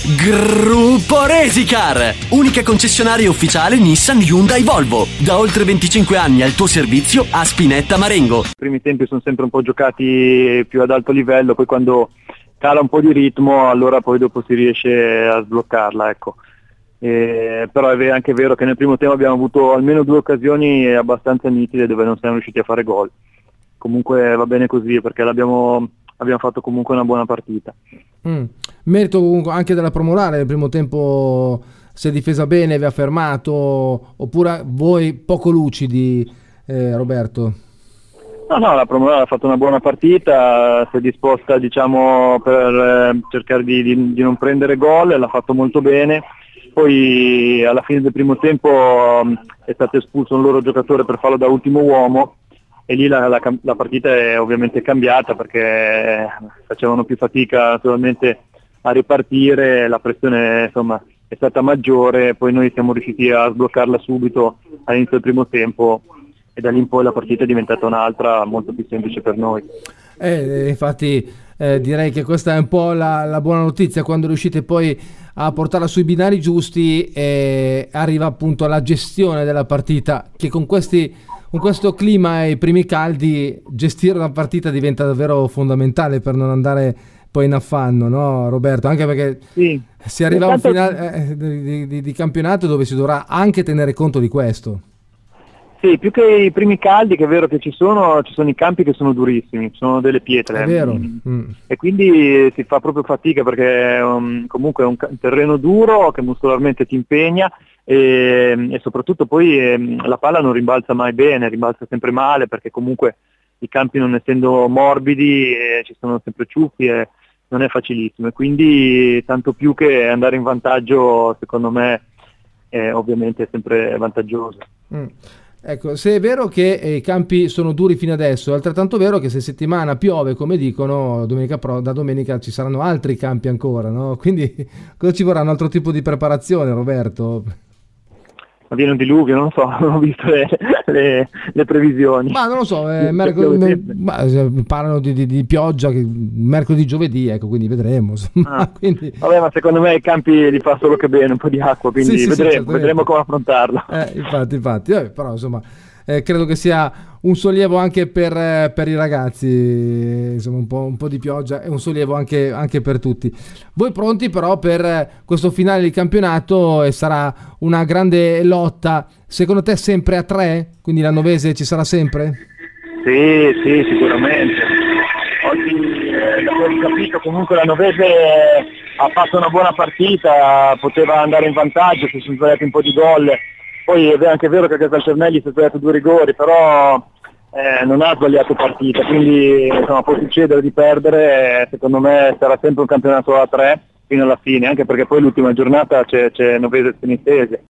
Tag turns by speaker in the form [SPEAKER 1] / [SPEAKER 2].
[SPEAKER 1] Gruppo Resicar, unica concessionaria ufficiale Nissan, Hyundai, Volvo. Da oltre 25 anni al tuo servizio a Spinetta Marengo.
[SPEAKER 2] I primi tempi sono sempre un po' giocati più ad alto livello, poi quando cala un po' di ritmo allora poi dopo si riesce a sbloccarla, ecco. Però è anche vero che nel primo tempo abbiamo avuto almeno 2 occasioni abbastanza nitide dove non siamo riusciti a fare gol. Comunque va bene così perché abbiamo fatto comunque una buona partita.
[SPEAKER 3] Merito comunque anche della Promolare, nel primo tempo si è difesa bene, vi ha fermato, oppure voi poco lucidi, Roberto?
[SPEAKER 2] No, la Promolare ha fatto una buona partita, si è disposta diciamo per cercare di non prendere gol, l'ha fatto molto bene. Poi alla fine del primo tempo è stato espulso un loro giocatore per farlo da ultimo uomo e lì la partita è ovviamente cambiata perché facevano più fatica naturalmente a ripartire, la pressione insomma è stata maggiore, poi noi siamo riusciti a sbloccarla subito all'inizio del primo tempo e da lì in poi la partita è diventata un'altra molto più semplice per noi.
[SPEAKER 3] Infatti direi che questa è un po' la buona notizia, quando riuscite poi a portarla sui binari giusti arriva appunto alla gestione della partita, che con questo clima e i primi caldi gestire una partita diventa davvero fondamentale per non andare poi in affanno, no Roberto? Anche perché
[SPEAKER 2] sì,
[SPEAKER 3] si arriva a un finale di campionato dove si dovrà anche tenere conto di questo.
[SPEAKER 2] Sì, più che i primi caldi, che è vero che ci sono i campi che sono durissimi, sono delle pietre.
[SPEAKER 3] È vero.
[SPEAKER 2] E quindi si fa proprio fatica perché comunque è un terreno duro che muscolarmente ti impegna e soprattutto poi la palla non rimbalza mai bene, rimbalza sempre male perché comunque i campi non essendo morbidi ci sono sempre ciuffi e non è facilissimo e quindi tanto più che andare in vantaggio secondo me ovviamente è sempre vantaggioso.
[SPEAKER 3] Ecco, se è vero che i campi sono duri fino adesso, è altrettanto vero che se settimana piove, come dicono, da domenica ci saranno altri campi ancora, no? Quindi cosa ci vorrà? Un altro tipo di preparazione, Roberto?
[SPEAKER 2] Ma viene un diluvio, non so, non ho visto le previsioni.
[SPEAKER 3] Ma non lo so, parlano di pioggia mercoledì, giovedì, ecco, quindi vedremo. Quindi...
[SPEAKER 2] Vabbè, ma secondo me i campi li fa solo che bene, un po' di acqua, quindi
[SPEAKER 3] sì,
[SPEAKER 2] vedremo come affrontarlo.
[SPEAKER 3] Infatti, però insomma, credo che sia un sollievo anche per i ragazzi, insomma un po' di pioggia è un sollievo anche per tutti. Voi pronti però per questo finale di campionato e sarà una grande lotta, secondo te sempre a 3? Quindi la Novese ci sarà sempre?
[SPEAKER 2] Sì, sicuramente. Oggi da quello che ho capito comunque la Novese ha fatto una buona partita, poteva andare in vantaggio, si sono sbagliati un po' di gol. Poi è anche vero che Castelcermelli si è sbagliato 2 rigori, però non ha sbagliato partita, quindi insomma, può succedere di perdere, secondo me sarà sempre un campionato a 3 fino alla fine, anche perché poi l'ultima giornata c'è Novese Senistese.